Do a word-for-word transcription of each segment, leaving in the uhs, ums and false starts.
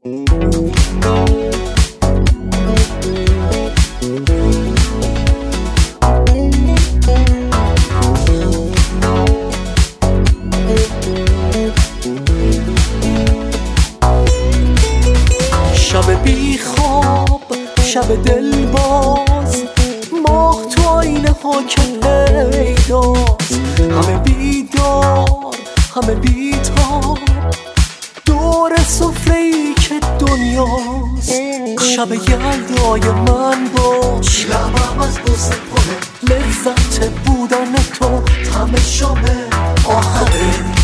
شب بی خواب، شب دلباز، ماه تو آینه ها که پیداست. همه بیدار، همه بیتاب، دور سفره‌ای که دنیاست. شب یلدای من باش، لبم از بوسه پره، لذت بودن تو همه شام آخره.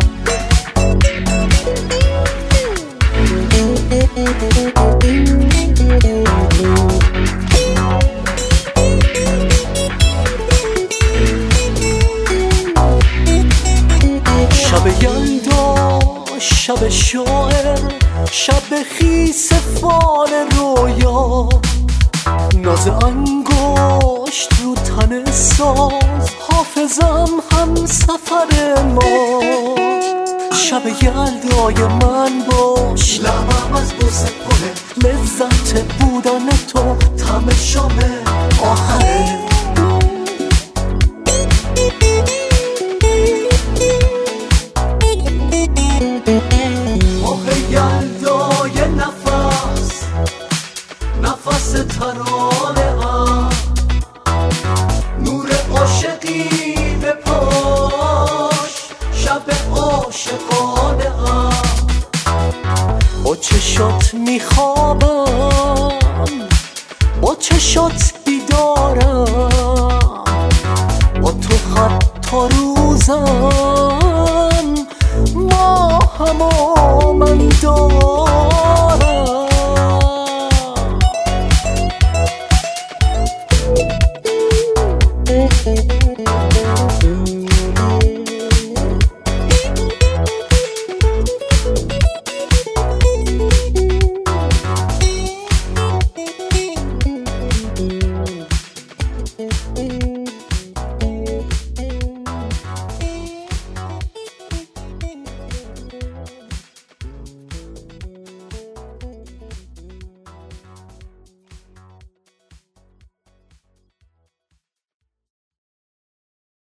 شب یلدا، شب شاعر، شب خیس فال رویا، ناز انگشت رو تن ساز، حافظم هم سفر ما. شب یلدای من باش، لبم از بوسه پره، لذت بودن تو همه شام آخره. ماه یلدای نفس، نفس ترانه ها، نور عاشقی به پاش، شب عاشقانه ها. با چشات میخوابم، با چشات